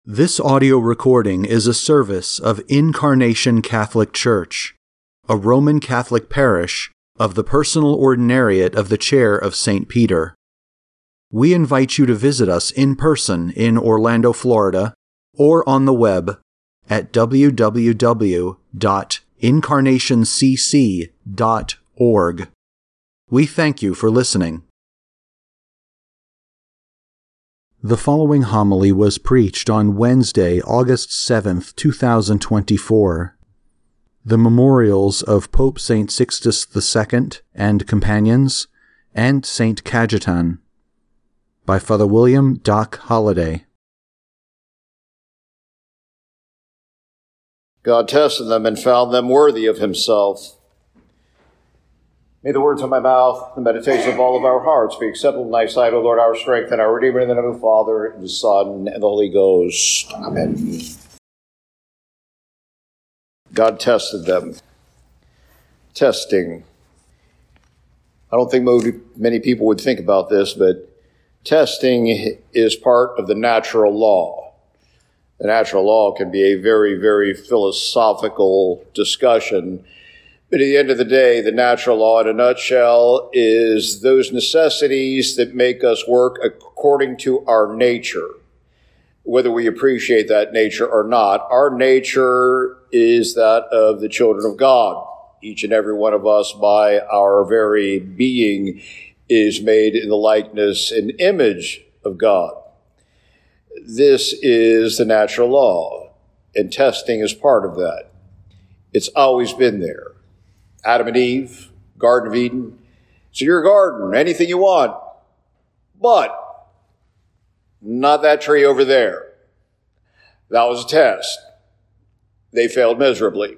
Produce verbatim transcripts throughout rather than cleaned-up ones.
This audio recording is a service of Incarnation Catholic Church, a Roman Catholic parish of the Personal Ordinariate of the Chair of Saint Peter. We invite you to visit us in person in Orlando, Florida, or on the web at w w w dot incarnation c c dot org. We thank you for listening. The following homily was preached on Wednesday, August seventh, two thousand twenty-four. The memorials of Pope Saint Sixtus the Second and companions, and Saint Cajetan, by Father William Doc Holliday. God tested them and found them worthy of himself. May the words of my mouth, the meditation of all of our hearts be acceptable in thy sight, O Lord, our strength and our Redeemer, in the name of the Father, and the Son, and the Holy Ghost. Amen. God tested them. Testing. I don't think many people would think about this, but testing is part of the natural law. The natural law can be a very, very philosophical discussion. But at the end of the day, the natural law, in a nutshell, is those necessities that make us work according to our nature, whether we appreciate that nature or not. Our nature is that of the children of God. Each and every one of us, by our very being, is made in the likeness and image of God. This is the natural law, and testing is part of that. It's always been there. Adam and Eve, Garden of Eden. It's your garden, anything you want. But not that tree over there. That was a test. They failed miserably.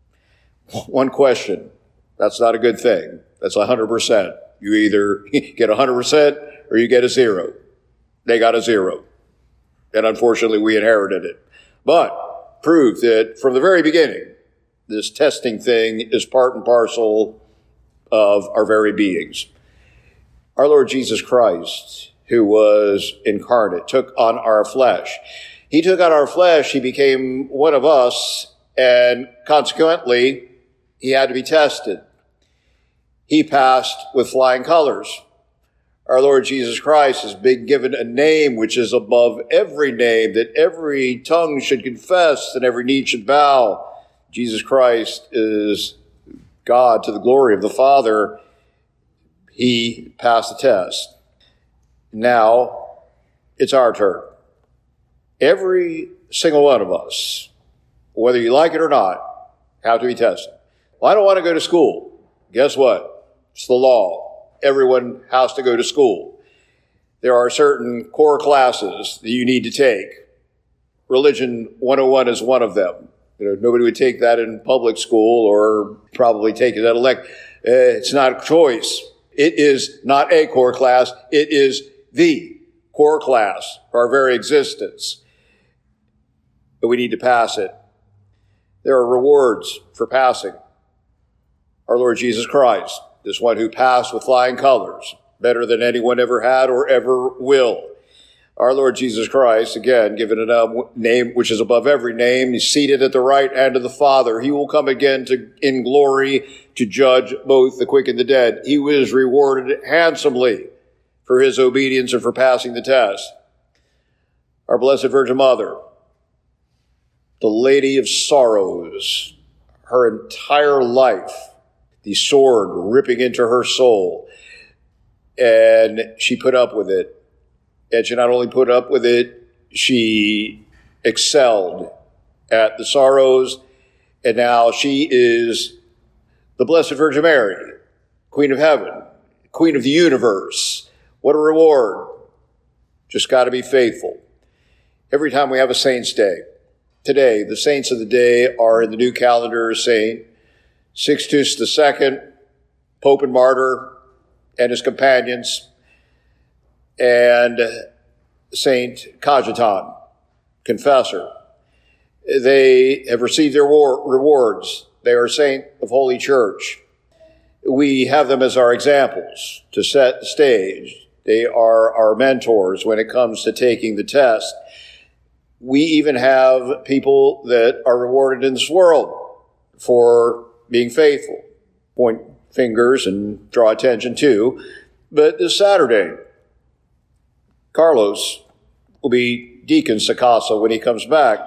One question. That's not a good thing. That's one hundred percent. You either get one hundred percent or you get a zero. They got a zero. And unfortunately, we inherited it. But proved that from the very beginning, this testing thing is part and parcel of our very beings. Our Lord Jesus Christ, who was incarnate, took on our flesh. He took on our flesh, he became one of us, and consequently, he had to be tested. He passed with flying colors. Our Lord Jesus Christ has been given a name which is above every name, that every tongue should confess and every knee should bow. Jesus Christ is God to the glory of the Father. He passed the test. Now, it's our turn. Every single one of us, whether you like it or not, have to be tested. Well, I don't want to go to school. Guess what? It's the law. Everyone has to go to school. There are certain core classes that you need to take. Religion one oh one is one of them. You know, nobody would take that in public school or probably take it at elect. Uh, it's not a choice. It is not a core class. It is the core class for our very existence. But we need to pass it. There are rewards for passing. Our Lord Jesus Christ, this one who passed with flying colors, better than anyone ever had or ever will. Our Lord Jesus Christ, again, given a name which is above every name, he's seated at the right hand of the Father. He will come again to, in glory to judge both the quick and the dead. He was rewarded handsomely for his obedience and for passing the test. Our Blessed Virgin Mother, the Lady of Sorrows, her entire life, the sword ripping into her soul, and she put up with it. And she not only put up with it, she excelled at the sorrows. And now she is the Blessed Virgin Mary, Queen of Heaven, Queen of the universe. What a reward. Just got to be faithful. Every time we have a Saint's Day. Today, the saints of the day are in the new calendar, Saint Sixtus the Second, Pope and Martyr, and his companions, and Saint Cajetan, Confessor. They have received their war- rewards. They are a saint of Holy Church. We have them as our examples to set the stage. They are our mentors when it comes to taking the test. We even have people that are rewarded in this world for being faithful. Point fingers and draw attention to. But this Saturday, Carlos will be Deacon Sacasa when he comes back.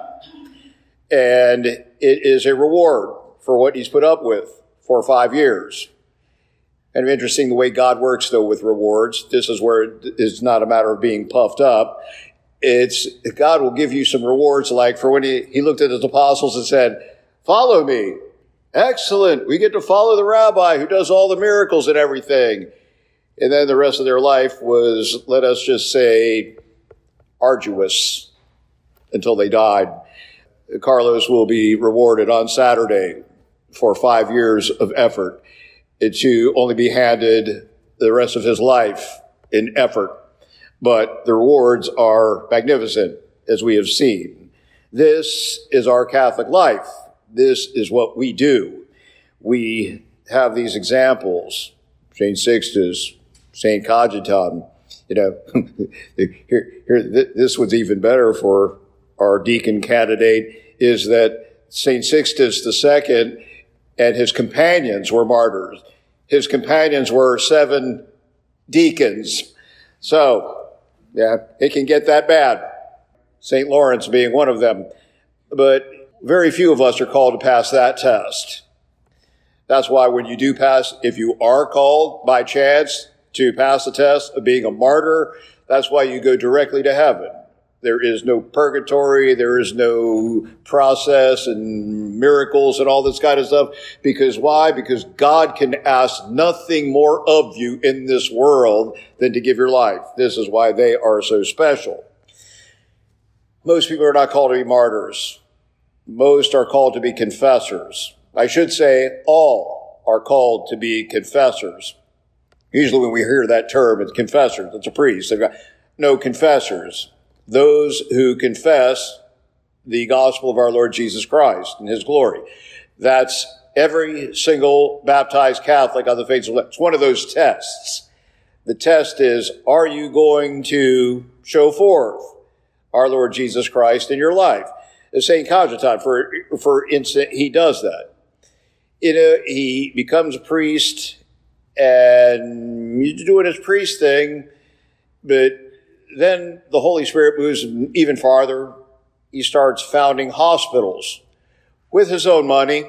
And it is a reward for what he's put up with for five years. And interesting the way God works, though, with rewards. This is where it's not a matter of being puffed up. It's God will give you some rewards, like for when he, he looked at his apostles and said, follow me. Excellent. We get to follow the rabbi who does all the miracles and everything. And then the rest of their life was, let us just say, arduous until they died. Carlos will be rewarded on Saturday for five years of effort to only be handed the rest of his life in effort. But the rewards are magnificent, as we have seen. This is our Catholic life. This is what we do. We have these examples. Saint Sixtus, Saint Cajetan. You know, here, here, this one's even better for our deacon candidate, is that Saint Sixtus the Second and his companions were martyrs. His companions were seven deacons. So, yeah, it can get that bad. Saint Lawrence being one of them. But very few of us are called to pass that test. That's why when you do pass, if you are called by chance to pass the test of being a martyr, that's why you go directly to heaven. There is no purgatory, there is no process and miracles and all this kind of stuff. Because why? Because God can ask nothing more of you in this world than to give your life. This is why they are so special. Most people are not called to be martyrs. Most are called to be confessors. I should say all are called to be confessors. Usually when we hear that term, it's confessors. It's a priest. They've got no confessors. Those who confess the gospel of our Lord Jesus Christ and his glory. That's every single baptized Catholic on the faith of life. It's one of those tests. The test is, are you going to show forth our Lord Jesus Christ in your life? Saint Cajetan, for, for instance, he does that. You know, he becomes a priest and he's doing his priest thing, but then the Holy Spirit moves even farther. He starts founding hospitals with his own money.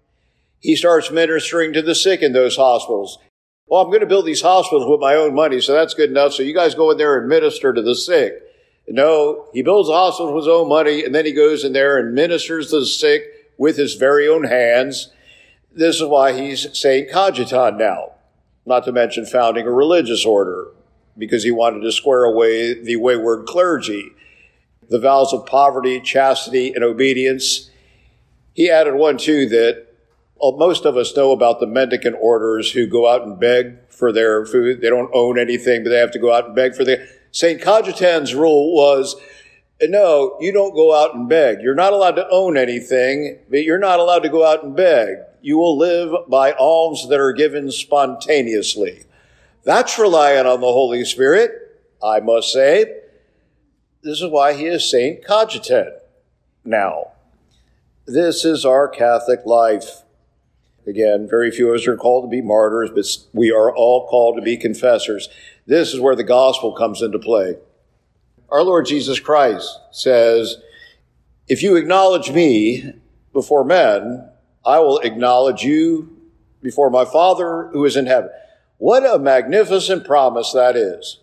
He starts ministering to the sick in those hospitals. Well, I'm going to build these hospitals with my own money, so that's good enough. So you guys go in there and minister to the sick. No, he builds a hospital with his own money, and then he goes in there and ministers to the sick with his very own hands. This is why he's Saint Cajetan now, not to mention founding a religious order, because he wanted to square away the wayward clergy. The vows of poverty, chastity, and obedience. He added one, too, that most of us know about the mendicant orders who go out and beg for their food. They don't own anything, but they have to go out and beg for their... Saint Cajetan's rule was, no, you don't go out and beg. You're not allowed to own anything, but you're not allowed to go out and beg. You will live by alms that are given spontaneously. That's relying on the Holy Spirit, I must say. This is why he is Saint Cajetan now. This is our Catholic life. Again, very few of us are called to be martyrs, but we are all called to be confessors. This is where the gospel comes into play. Our Lord Jesus Christ says, if you acknowledge me before men, I will acknowledge you before my Father who is in heaven. What a magnificent promise that is.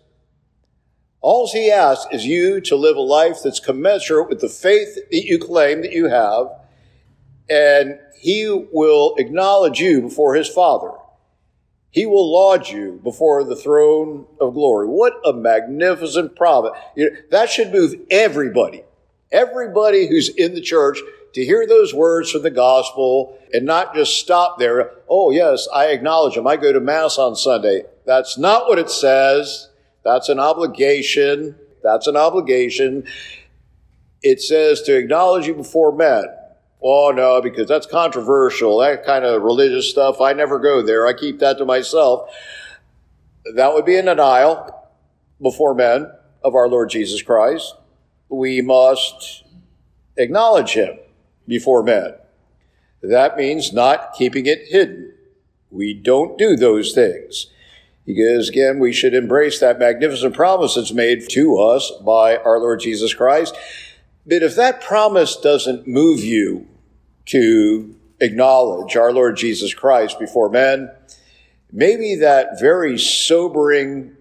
All he asks is you to live a life that's commensurate with the faith that you claim that you have, and he will acknowledge you before his Father. He will laud you before the throne of glory. What a magnificent promise. You know, that should move everybody, everybody who's in the church to hear those words from the gospel and not just stop there. Oh, yes, I acknowledge him. I go to Mass on Sunday. That's not what it says. That's an obligation. That's an obligation. It says to acknowledge you before men. Oh, no, because that's controversial. That kind of religious stuff, I never go there. I keep that to myself. That would be a denial before men of our Lord Jesus Christ. We must acknowledge him before men. That means not keeping it hidden. We don't do those things. Because, again, we should embrace that magnificent promise that's made to us by our Lord Jesus Christ. But if that promise doesn't move you to acknowledge our Lord Jesus Christ before men, maybe that very sobering,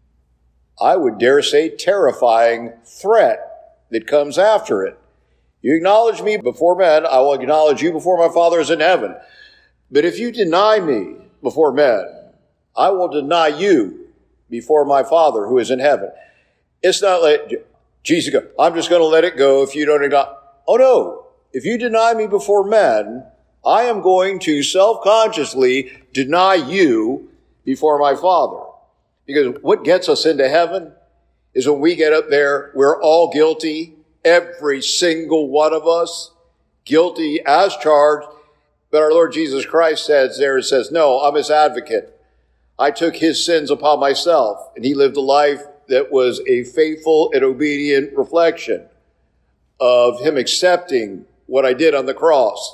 I would dare say terrifying threat that comes after it. You acknowledge me before men, I will acknowledge you before my Father is in heaven. But if you deny me before men, I will deny you before my Father who is in heaven. It's not like Jesus go, I'm just going to let it go if you don't acknowledge. Oh no, if you deny me before men, I am going to self-consciously deny you before my Father. Because what gets us into heaven is when we get up there, we're all guilty, every single one of us, guilty as charged. But our Lord Jesus Christ says there, it says, no, I'm his advocate. I took his sins upon myself, and he lived a life that was a faithful and obedient reflection of him accepting what I did on the cross.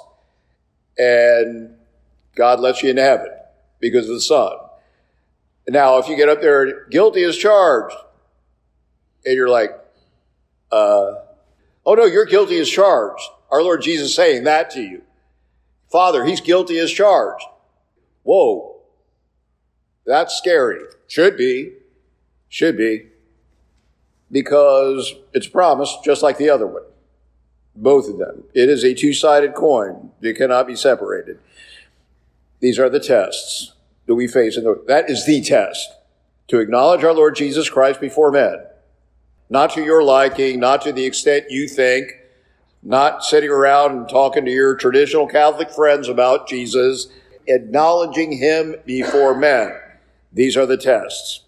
And God lets you into heaven because of the Son. Now, if you get up there, guilty as charged, and you're like, uh, oh no, you're guilty as charged. Our Lord Jesus is saying that to you. Father, he's guilty as charged. Whoa. That's scary. Should be. Should be. Because it's promised just like the other one. Both of them. It is a two-sided coin. They cannot be separated. These are the tests that we face. In the, that is the test. To acknowledge our Lord Jesus Christ before men. Not to your liking, not to the extent you think, not sitting around and talking to your traditional Catholic friends about Jesus. Acknowledging him before men. These are the tests.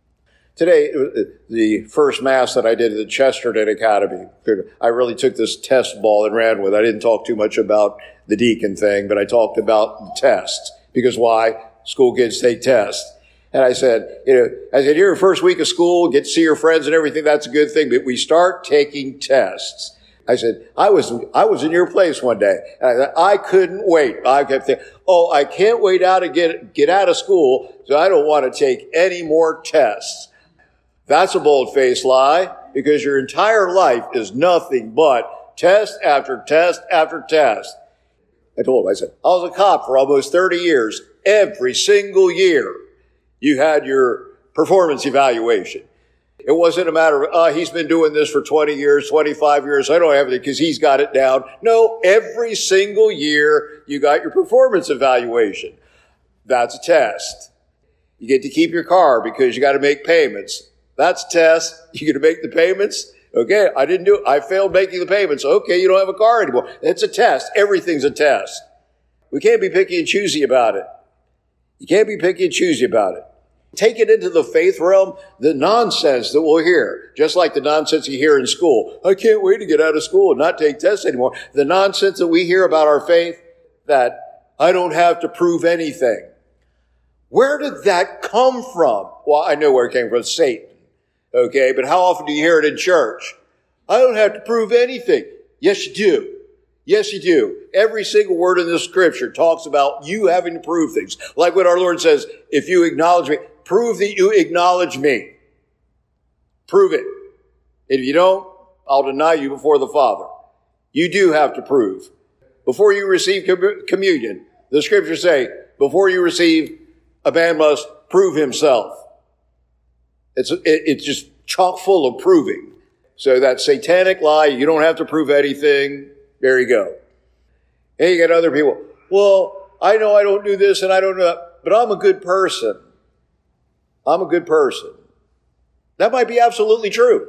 Today, the first Mass that I did at the Chesterton Academy, I really took this test ball and ran with it. I didn't talk too much about the deacon thing, but I talked about the tests. Because why? School kids take tests. And I said, you know, I said, you're in first week of school, get to see your friends and everything, that's a good thing, but we start taking tests. I said, I was, I was in your place one day, and I said, I couldn't wait. I kept thinking, oh, I can't wait out to get, get out of school, so I don't want to take any more tests. That's a bold-faced lie, because your entire life is nothing but test after test after test. I told him, I said, I was a cop for almost thirty years. Every single year, you had your performance evaluation. It wasn't a matter of, uh, he's been doing this for twenty years, twenty-five years. I don't have it because he's got it down. No, every single year you got your performance evaluation. That's a test. You get to keep your car because you got to make payments. That's a test. You get to make the payments. Okay, I didn't do it. I failed making the payments. Okay, you don't have a car anymore. It's a test. Everything's a test. We can't be picky and choosy about it. You can't be picky and choosy about it. Take it into the faith realm, the nonsense that we'll hear, just like the nonsense you hear in school. I can't wait to get out of school and not take tests anymore. The nonsense that we hear about our faith, that I don't have to prove anything. Where did that come from? Well, I know where it came from, Satan. Okay, but how often do you hear it in church? I don't have to prove anything. Yes, you do. Yes, you do. Every single word in this scripture talks about you having to prove things. Like what our Lord says, if you acknowledge me, prove that you acknowledge me. Prove it. If you don't, I'll deny you before the Father. You do have to prove. Before you receive com- communion, the scriptures say, before you receive, a man must prove himself. It's, it, it's just chock full of proving. So that satanic lie, you don't have to prove anything. There you go. And you get other people, well, I know I don't do this and I don't do that, but I'm a good person. I'm a good person. That might be absolutely true.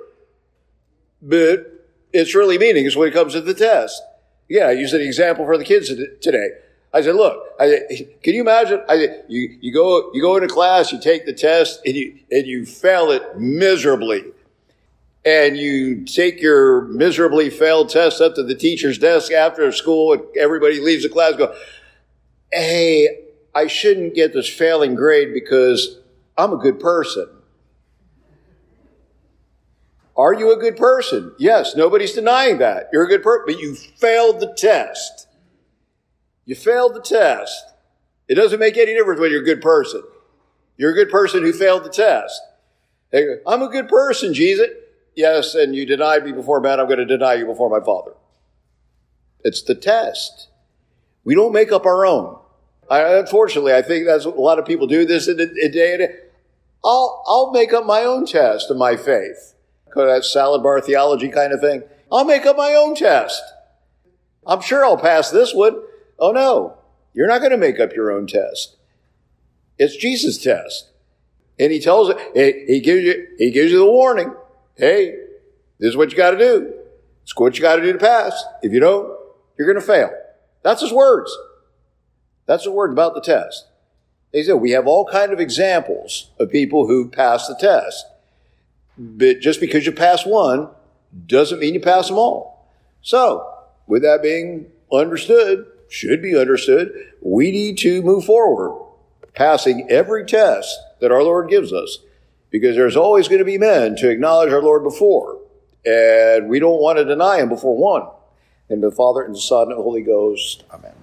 But it's really meaningless when it comes to the test. Yeah, I used an example for the kids today. I said, look, I said, can you imagine? I said, you, you go, you go into class, you take the test and you, and you fail it miserably. And you take your miserably failed test up to the teacher's desk after school and everybody leaves the class and go, hey, I shouldn't get this failing grade because I'm a good person. Are you a good person? Yes, nobody's denying that. You're a good person, but you failed the test. You failed the test. It doesn't make any difference whether you're a good person. You're a good person who failed the test. They go, I'm a good person, Jesus. Yes, and you denied me before man, I'm going to deny you before my Father. It's the test. We don't make up our own. I, unfortunately, I think that's what a lot of people do this in a, a day and day. I'll, I'll make up my own test of my faith. That salad bar theology kind of thing. I'll make up my own test. I'm sure I'll pass this one. Oh no, you're not going to make up your own test. It's Jesus' test. And he tells it, he, he gives you, he gives you the warning. Hey, this is what you got to do. It's what you got to do to pass. If you don't, you're going to fail. That's his words. That's the word about the test. He said, we have all kind of examples of people who pass the test. But just because you pass one doesn't mean you pass them all. So, with that being understood, should be understood, we need to move forward, passing every test that our Lord gives us, because there's always going to be men to acknowledge our Lord before, and we don't want to deny him before one. In the Father, and the Son, and the Holy Ghost. Amen.